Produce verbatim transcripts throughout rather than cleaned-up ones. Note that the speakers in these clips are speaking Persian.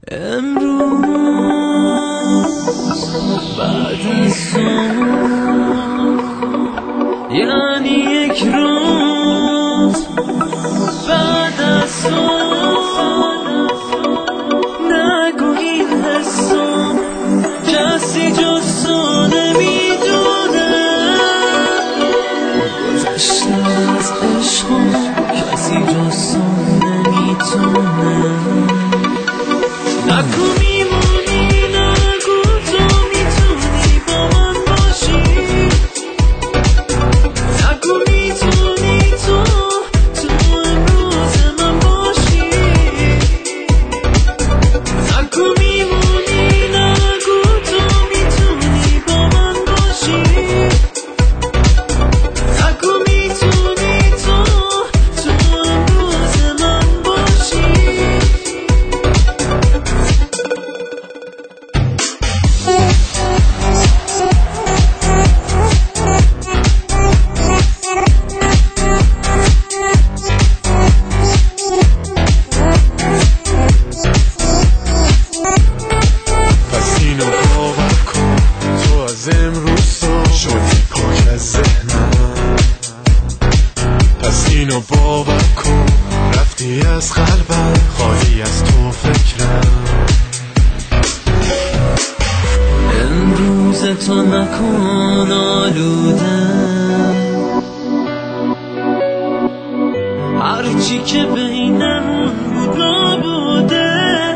امروز بعد از صبح یعنی یک روز بعد از صبح نگو این حسو کسی جز تو نمیدونه گذشته از عشقو کسی جز تو نمیتونه نگو میمونی نگو تو میتونی با من باشی نگو میتونی تو تو امروز من باشی نگو میمونی نگو تو میتونی با من باشی نگو میتونی تو تو امروز من باشی امروز تو شدی پاک از ذهنم، پس اینو باور کن رفتی از قلبم خالی از تو فکرم. امروز تو نکن آلوده هرچی که بینمون بود نبوده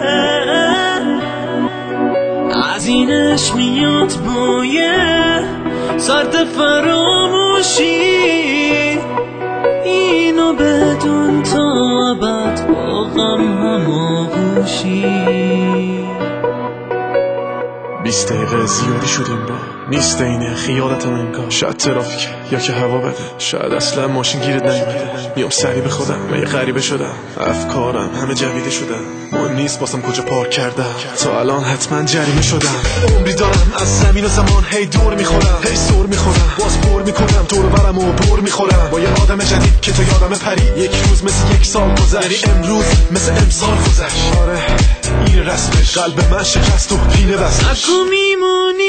از اینش میاد بویه سرد فراموشی اینو بدون تا ابد با غم هماغوشی. بیست دقیقه زیادی شدیم با نیست اینه خیالتم انگار شاید ترافیک یا که هوا بده شاید اصلا ماشین گیرت نیومده میام سری به خودم من یه غریبه شدم افکارم همه جویده شدم من نیست باسم کجا پارک کردم تا الان حتما جریمه شدم عمری دارم از زمین و زمان هی دور میخورم هی سور میخورم باز پر میکنم دور برم و بر میخورم با یه آدم جدید که تو یادم پری یک روز مثل یک سال گذشت یعنی امروز مثل امسال گذشت. آره این رسمش قلب من شکست و پینه بست نگو میمونی